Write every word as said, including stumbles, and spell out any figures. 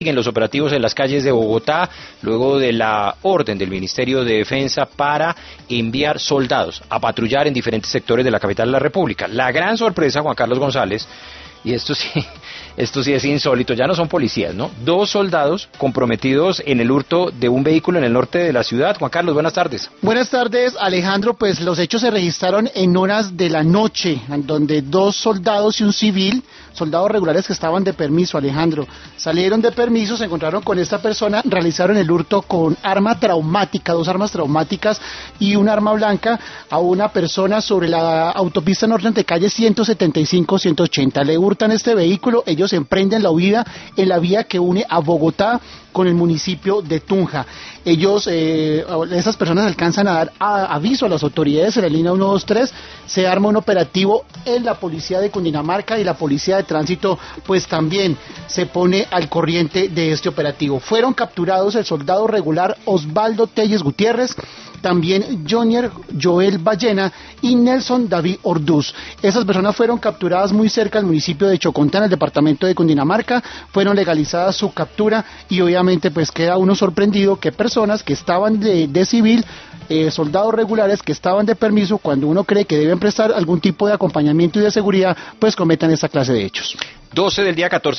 Siguen los operativos en las calles de Bogotá, luego de la orden del Ministerio de Defensa para enviar soldados a patrullar en diferentes sectores de la capital de la República. La gran sorpresa, Juan Carlos González, y esto sí, esto sí es insólito, ya no son policías, ¿no? Dos soldados comprometidos en el hurto de un vehículo en el norte de la ciudad. Juan Carlos, buenas tardes. Buenas tardes, Alejandro. Pues los hechos se registraron en horas de la noche, en donde dos soldados y un civil, soldados regulares que estaban de permiso, Alejandro, salieron de permiso, se encontraron con esta persona, realizaron el hurto con arma traumática, dos armas traumáticas y un arma blanca a una persona sobre la autopista norte entre calle ciento setenta y cinco ciento ochenta. Le hurtan este vehículo, ellos emprenden la huida en la vía que une a Bogotá con el municipio de Tunja. Ellos, eh, esas personas alcanzan a dar a, aviso a las autoridades en la línea ciento veintitrés, se arma un operativo en la policía de Cundinamarca y la policía de tránsito pues también se pone al corriente de este operativo. Fueron capturados el soldado regular Osvaldo Telles Gutiérrez, también Jonier Joel Ballena y Nelson David Orduz. Esas personas fueron capturadas muy cerca del municipio de Chocontá, en el departamento de Cundinamarca, fueron legalizadas su captura y obviamente pues queda uno sorprendido que personas que estaban de, de civil, eh, soldados regulares que estaban de permiso, cuando uno cree que deben prestar algún tipo de acompañamiento y de seguridad, pues cometan esta clase de hechos. doce del día catorce.